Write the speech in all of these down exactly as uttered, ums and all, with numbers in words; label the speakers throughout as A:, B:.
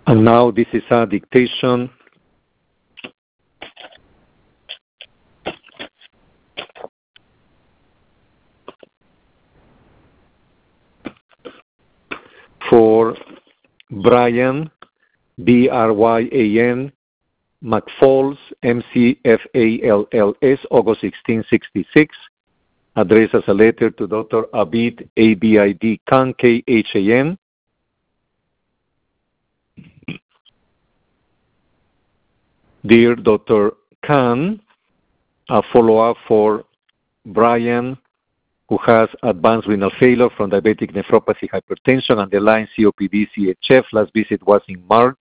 A: And now this is a dictation. For Brian, B R Y A N, McFalls, M C F A L L S, August sixteenth, sixty-six, addressed as a letter to Doctor Abid, A B I D, Khan, K H A N. Dear Doctor Khan, a follow-up for Brian, who has advanced renal failure from diabetic nephropathy, hypertension, underlying C O P D, C H F. Last visit was in March.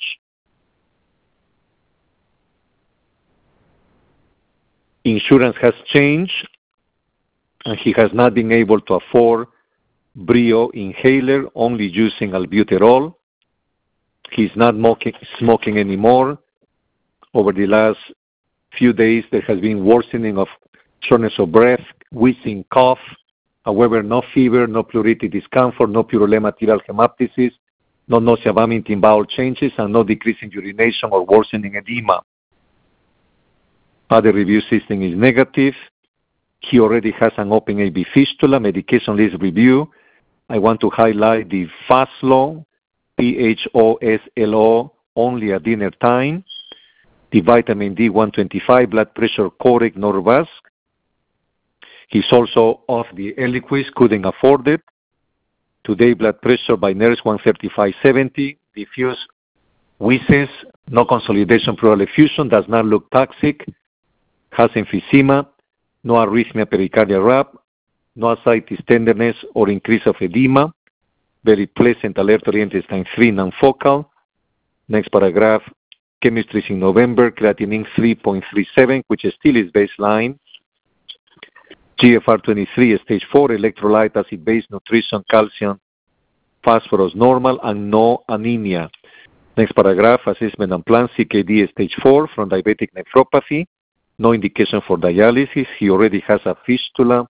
A: Insurance has changed, and he has not been able to afford Brio inhaler, only using albuterol. He's not smoking, smoking anymore. Over the last few days, there has been worsening of shortness of breath, wheezing, cough. However, no fever, no pleuritic discomfort, no purulent material hemoptysis, no nausea, vomiting, bowel changes, and no decrease in urination or worsening edema. Other review system is negative. He already has an open A V fistula. Medication list review. I want to highlight the Phoslo, P H O S L O, only at dinner time. The vitamin D one twenty-five, blood pressure correct, Norvasc. He's also off the Eliquis, couldn't afford it. Today, blood pressure by nurse one thirty-five seventy. Diffuse wheezes, no consolidation pleural effusion, does not look toxic. Has emphysema, no arrhythmia, pericardial rap, no ascites, tenderness, or increase of edema. Very pleasant, alert-oriented, time three, non-focal. Next paragraph, chemistry is in November, creatinine three point three seven, which is still is baseline. G F R twenty-three, stage four, electrolyte, acid-base, nutrition, calcium, phosphorus normal, and no anemia. Next paragraph, assessment and plan, C K D stage four from diabetic nephropathy. No indication for dialysis. He already has a fistula.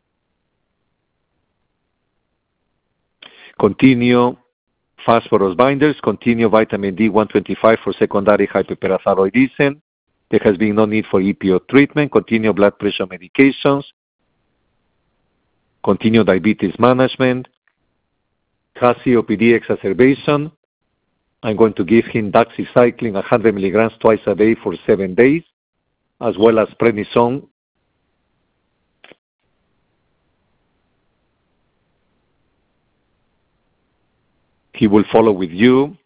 A: Continue phosphorus binders. Continue vitamin D one twenty-five for secondary hyperparathyroidism. There has been no need for E P O treatment. Continue blood pressure medications. Continue diabetes management. Has C O P D exacerbation. I'm going to give him doxycycline one hundred milligrams twice a day for seven days, as well as prednisone. He will follow with you.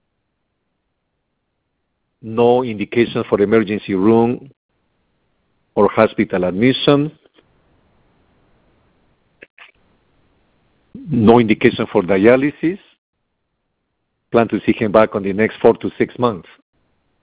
A: No indication for emergency room or hospital admission. No indication for dialysis. Plan to see him back on the next four to six months.